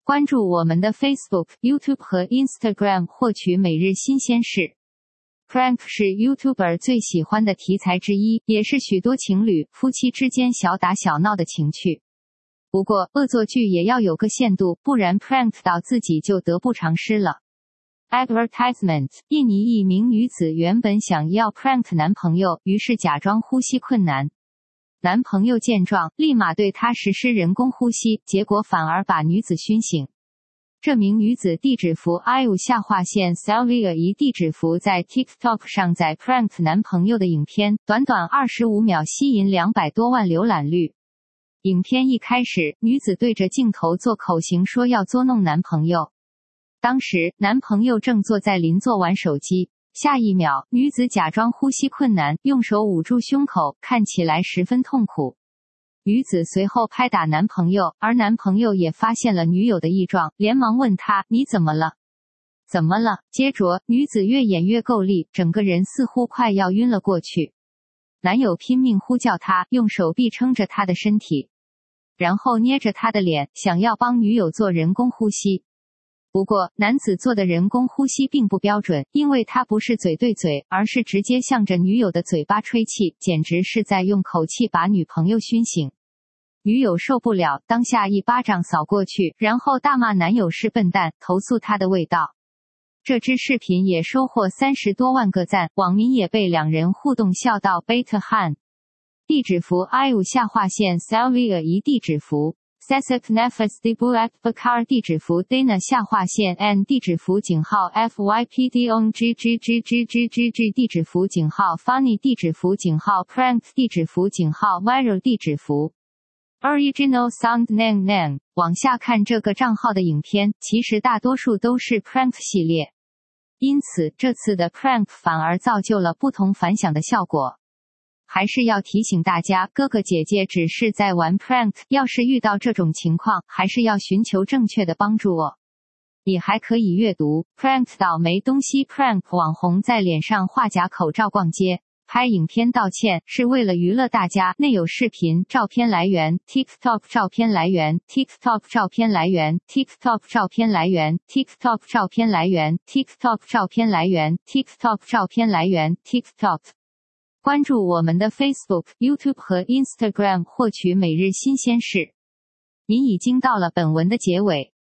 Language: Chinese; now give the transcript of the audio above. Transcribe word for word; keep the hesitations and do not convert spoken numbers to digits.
关注我们的 Facebook、YouTube 和 Instagram 获取每日新鲜事。Prank 是 YouTuber 最喜欢的题材之一，也是许多情侣、夫妻之间小打小闹的情趣。不过，恶作剧也要有个限度，不然 prank 到自己就得不偿失了。Advertisement： 印尼一名女子原本想要 prank 男朋友，于是假装呼吸困难。男朋友见状，立马对她实施人工呼吸，结果反而把女子熏醒。这名女子地址符 I U 下划线 Sylvia 一地址符在 TikTok 上载 prank 男朋友的影片，短短二十五秒吸引两百多万浏览率。影片一开始，女子对着镜头做口型说要捉弄男朋友。当时，男朋友正坐在邻座玩手机。下一秒，女子假装呼吸困难，用手捂住胸口，看起来十分痛苦。女子随后拍打男朋友，而男朋友也发现了女友的异状，连忙问她：“你怎么了？怎么了？”接着，女子越演越够力，整个人似乎快要晕了过去。男友拼命呼叫她，用手臂撑着她的身体，然后捏着她的脸，想要帮女友做人工呼吸。不过，男子做的人工呼吸并不标准，因为他不是嘴对嘴，而是直接向着女友的嘴巴吹气，简直是在用口气把女朋友熏醒。女友受不了，当下一巴掌扫过去，然后大骂男友是笨蛋，投诉他的味道。这支视频也收获三十多万个赞，网民也被两人互动笑到贝特汗。地址符 I U 下划线 Sylvia 一地址符。Sesep Nefas Dibuat Bakar 地址符 Dana 下划线 N 地址符井号 F Y P D O N G G G G G G G 地址符井号 Funny 地址符井号 Prank 地址符井号 Viral 地址符 Original Sound Name Name。 往下看这个账号的影片，其实大多数都是 Prank 系列，因此这次的 Prank 反而造就了不同凡响的效果。还是要提醒大家，哥哥姐姐只是在玩 prank， 要是遇到这种情况，还是要寻求正确的帮助哦。你还可以阅读 prank 倒霉东西 prank 网红在脸上画假口罩逛街，拍影片道歉是为了娱乐大家，内有视频照片来源 TikTok 照片来源 TikTok 照片来源 TikTok 照片来源 TikTok 照片来源 TikTok 照片来源 TikTok 照片来源 TikTok。关注我们的 Facebook、YouTube 和 Instagram 获取每日新鲜事。您已经到了本文的结尾。